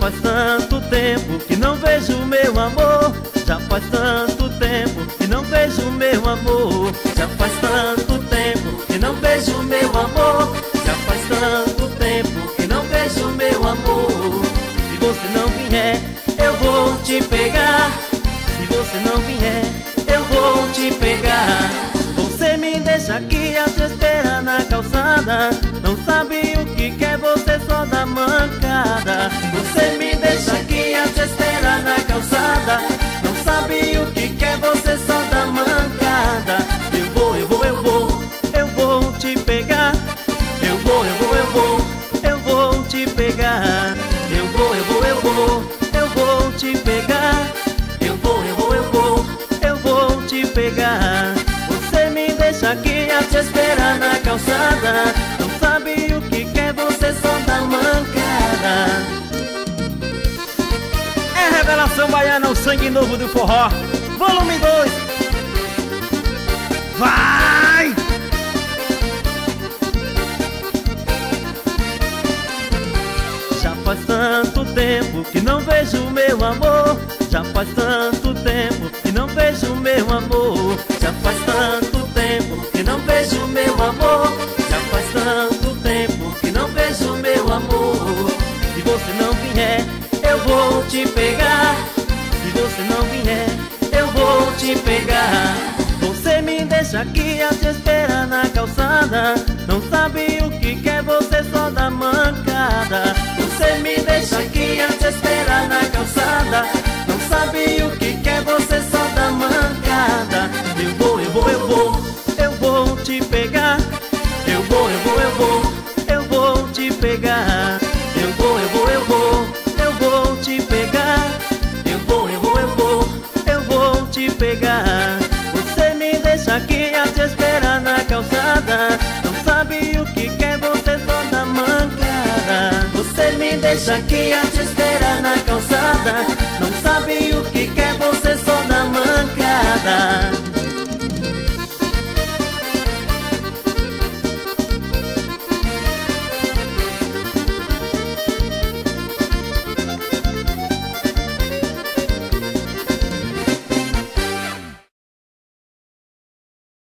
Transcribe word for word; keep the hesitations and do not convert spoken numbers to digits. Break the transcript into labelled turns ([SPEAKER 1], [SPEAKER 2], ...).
[SPEAKER 1] faz tanto tempo que não vejo meu amor. Já faz tanto tempo que não vejo meu amor. Já faz tanto tempo que não vejo meu amor. Já faz tanto tempo que não vejo meu amor. Se você não vier, eu vou te pegar. Se você não vier, eu vou te pegar. Você me deixa aqui a te esperar na calçada. Não sabe o que quer, você só dá mancada. Você me deixa aqui a te esperar na calçada. Não sabe o que quer, você só dá mancada. Eu vou, eu vou, eu vou, eu vou te pegar. Eu vou, eu vou, eu vou, eu vou te pegar. Eu vou, eu vou, eu vou, eu vou te pegar. Eu vou, eu vou, eu vou, eu vou te pegar. Você me deixa aqui a te esperar na calçada. Não sabe o que quer, você só dá mancada. É Revelação Baiana, o sangue novo do forró, volume dois. Vai! Já faz tanto tempo que não vejo meu amor. Já faz tanto tempo que não vejo meu amor. Já faz tanto tempo que não vejo meu amor. Já faz tanto tempo que não vejo meu amor. Se você não vier, eu vou te pegar. Se você não vier, eu vou te pegar. Você me deixa aqui a te esperar na calçada. Não sabe o que quer, você só dá mancada. Você me deixa aqui a te esperar na calçada. Não sabe o que quer, você só dá mancada. Eu vou, eu vou, eu vou, eu vou te pegar. Eu vou, eu vou, eu vou, eu vou te pegar. Eu vou, eu vou, eu vou, eu vou te pegar. Eu vou, eu vou, eu vou, eu vou te pegar. Você me deixa aqui a te esperar na calçada. Não sabe o que quer, você só dá mancada. Você me deixa aqui a te esperar na calçada. Não sabe o que